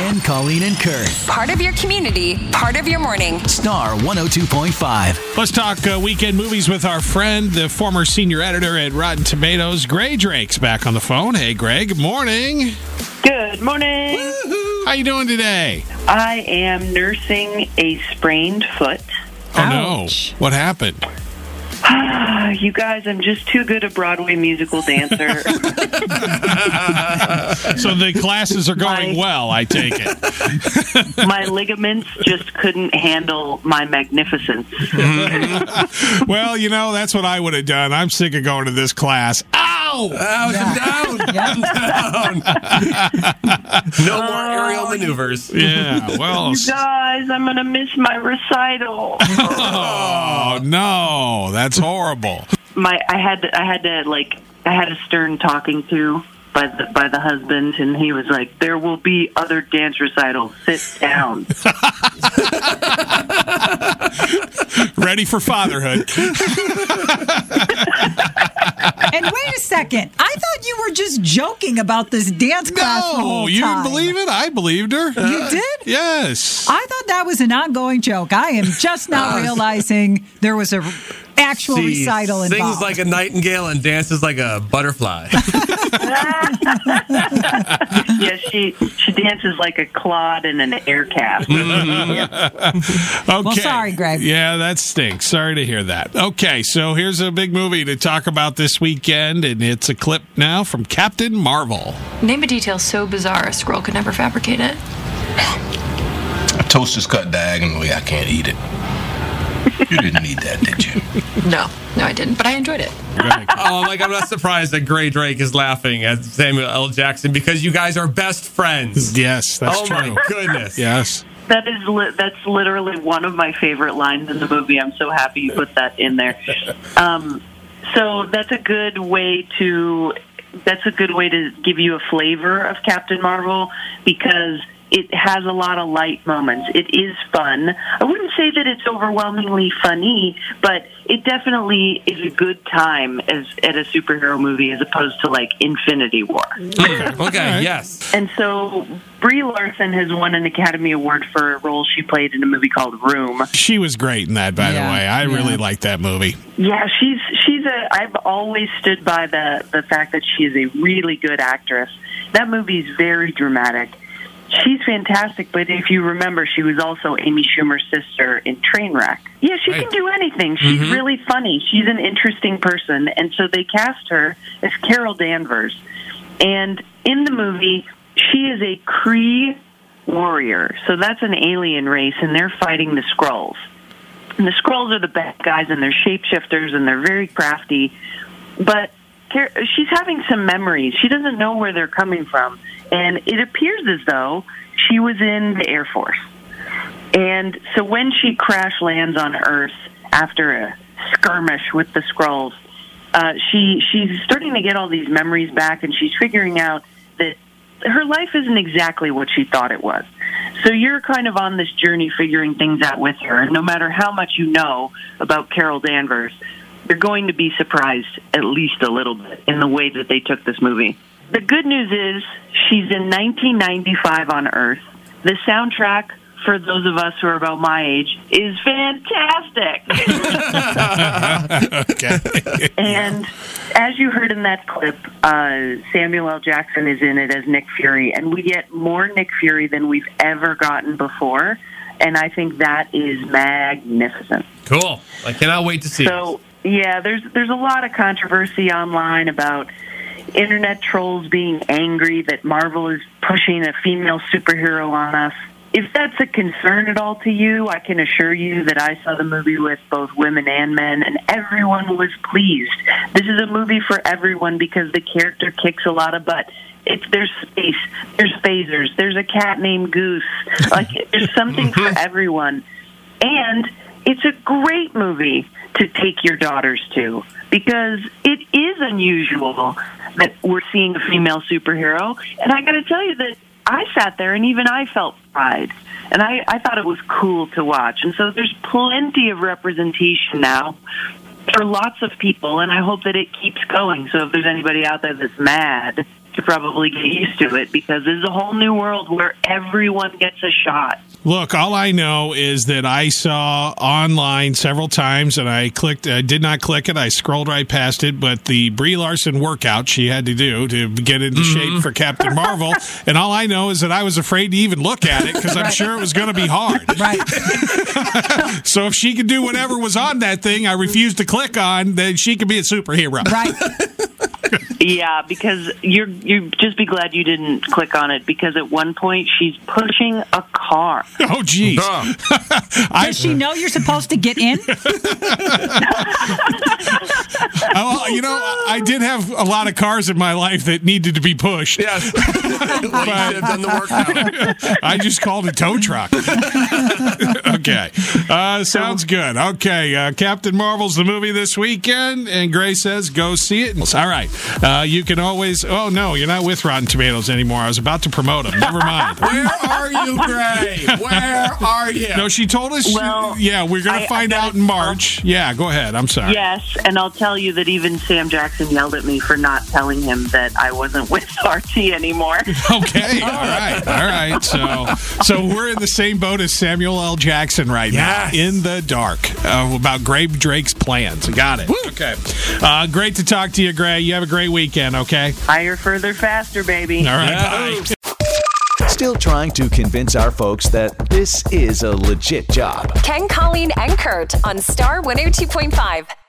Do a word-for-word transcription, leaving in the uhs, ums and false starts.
Ryan, Colleen, and Kurt. Part of your community, part of your morning. Star one oh two point five. Let's talk uh, weekend movies with our friend, the former senior editor at Rotten Tomatoes, Gray Drake's back on the phone. Hey, Greg. Good morning. Good morning. Woo-hoo. How you doing today? I am nursing a sprained foot. Oh, Ouch. no. What happened? You guys, I'm just too good a Broadway musical dancer. So the classes are going My- well, I take it. My ligaments just couldn't handle my magnificence. Well, you know, that's what I would have done. I'm sick of going to this class. Ow! Out and down. Yeah. No more aerial maneuvers. Yeah, well. You guys, I'm going to miss my recital. Oh, no. That's horrible. My, I had to, I had to, like, I had a stern talking to by the, by the husband, and he was like, there will be other dance recitals. Sit down. Ready for fatherhood. And wait a second. I thought you were just joking about this dance class the No, whole you time. didn't believe it? I believed her. You did? Yes. I thought that was an ongoing joke. I am just now realizing there was a actual She recital sings involved. like a nightingale and dances like a butterfly. Yeah, she she dances like a clod in an air cap. Okay. Well, sorry, Greg. Yeah, that stinks. Sorry to hear that. Okay, so here's a big movie to talk about this weekend, and it's a clip now from Captain Marvel. Name a detail so bizarre a squirrel could never fabricate it. A toast is cut diagonally. I can't eat it. You didn't need that, did you? No, no, I didn't, but I enjoyed it. Oh, like I'm not surprised that Gray Drake is laughing at Samuel L. Jackson because you guys are best friends. Yes, that's oh true. my goodness. Yes. That is li- that's literally one of my favorite lines in the movie. I'm so happy you put that in there. Um, so that's a good way to that's a good way to give you a flavor of Captain Marvel because it has a lot of light moments. It is fun. I wouldn't say that it's overwhelmingly funny, but it definitely is a good time as at a superhero movie as opposed to like Infinity War. Okay, okay, right. yes. And so Brie Larson has won an Academy Award for a role she played in a movie called Room. She was great in that, by Yeah, the way. I yeah. really liked that movie. Yeah, she's she's a. I've always stood by the the fact that she is a really good actress. That movie is very dramatic. She's fantastic, but if you remember, she was also Amy Schumer's sister in Trainwreck. Yeah, she Right. can do anything. She's Mhm. really funny. She's an interesting person, and so they cast her as Carol Danvers. And in the movie, she is a Kree warrior. So that's an alien race, and they're fighting the Skrulls. And the Skrulls are the bad guys, and they're shapeshifters, and they're very crafty. But Car- she's having some memories. She doesn't know where they're coming from. And it appears as though she was in the Air Force. And so when she crash lands on Earth after a skirmish with the Skrulls, uh, she she's starting to get all these memories back, and she's figuring out that her life isn't exactly what she thought it was. So you're kind of on this journey figuring things out with her. And no matter how much you know about Carol Danvers, you're going to be surprised at least a little bit in the way that they took this movie. The good news is she's in nineteen ninety-five on Earth. The soundtrack, for those of us who are about my age, is fantastic. Okay. And as you heard in that clip, uh, Samuel L. Jackson is in it as Nick Fury, and we get more Nick Fury than we've ever gotten before, and I think that is magnificent. Cool. I cannot wait to see So, yeah, there's there's a lot of controversy online about internet trolls being angry that Marvel is pushing a female superhero on us. If that's a concern at all to you, I can assure you that I saw the movie with both women and men, and everyone was pleased. This is a movie for everyone because the character kicks a lot of butt. It's, there's space, there's phasers, there's a cat named Goose. Like, there's something for everyone. And it's a great movie to take your daughters to because it is unusual that we're seeing a female superhero. And I got to tell you that I sat there and even I felt pride. And I, I thought it was cool to watch. And so there's plenty of representation now for lots of people, and I hope that it keeps going. So if there's anybody out there that's mad, to probably get used to it because there's a whole new world where everyone gets a shot. Look, all I know is that I saw online several times, and I clicked. I did not click it. I scrolled right past it. But the Brie Larson workout she had to do to get into Mm-hmm. shape for Captain Marvel, and all I know is that I was afraid to even look at it because I'm sure it was going to be hard. Right. So if she could do whatever was on that thing, I refused to click on. Then she could be a superhero. Right. Yeah, because you're you just be glad you didn't click on it because at one point she's pushing a car. Oh, geez. Duh. I, Does she know you're supposed to get in? oh, you know, I did have a lot of cars in my life that needed to be pushed. Yes. Well, you should have done the workout. I just called a tow truck. Okay. Uh, sounds good. Okay. Uh, Captain Marvel's the movie this weekend, and Gray says go see it. All right. Uh, you can always. Oh, no, you're not with Rotten Tomatoes anymore. I was about to promote them. Never mind. Where are you, Gray? Where are you? No, she told us. Well, yeah, we're going I- to find I out gotta- in March. Yeah, go ahead. I'm sorry. Yes, and I'll tell you that even Sam Jackson yelled at me for not telling him that I wasn't with R T anymore. Okay, all right, all right. So, so we're in the same boat as Samuel L. Jackson right Yes. now, in the dark, uh, about Gray Drake's plans. Got it. Okay. Uh, great to talk to you, Gray. You have a great weekend. Okay. Higher, further, faster, baby. All right. Yeah. Bye. Still trying to convince our folks that this is a legit job. Ken, Colleen, and Kurt on Star one oh two point five.